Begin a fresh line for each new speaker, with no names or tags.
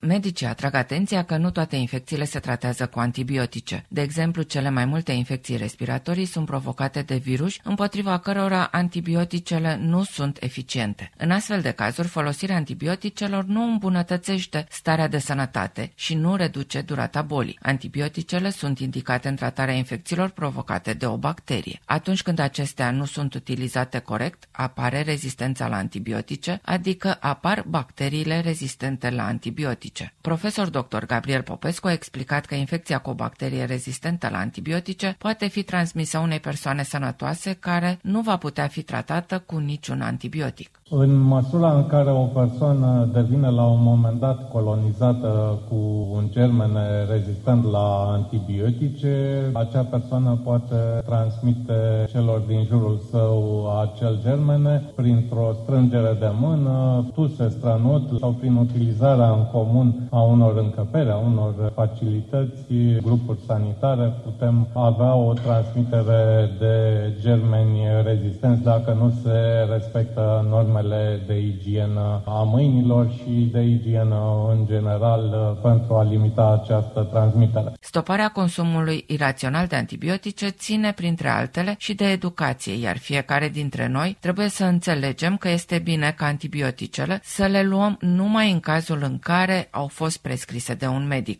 Medicii atrag atenția că nu toate infecțiile se tratează cu antibiotice. De exemplu, cele mai multe infecții respiratorii sunt provocate de virus, împotriva cărora antibioticele nu sunt eficiente. În astfel de cazuri, folosirea antibioticelor nu îmbunătățește starea de sănătate și nu reduce durata bolii. Antibioticele sunt indicate în tratarea infecțiilor provocate de o bacterie. Atunci când acestea nu sunt utilizate corect, apare rezistența la antibiotice, adică apar bacteriile rezistente la antibiotice. Profesor dr. Gabriel Popescu a explicat că infecția cu o bacterie rezistentă la antibiotice poate fi transmisă unei persoane sănătoase care nu va putea fi tratată cu niciun antibiotic.
În măsura în care o persoană devine la un moment dat colonizată cu un germen rezistent la antibiotice, acea persoană poate transmite celor din jurul său acel germen printr-o strângere de mână, tuse, strănut sau prin utilizarea în comun a unor încăperi, a unor facilități, grupuri sanitare. Putem avea o transmitere de germeni rezistenți dacă nu se respectă normele de igienă a mâinilor și de igienă în general pentru a limita această transmitere.
Stoparea consumului irațional de antibiotice ține, printre altele, și de educație, iar fiecare dintre noi trebuie să înțelegem că este bine ca antibioticele să le luăm numai în cazul în care au fost prescrise de un medic.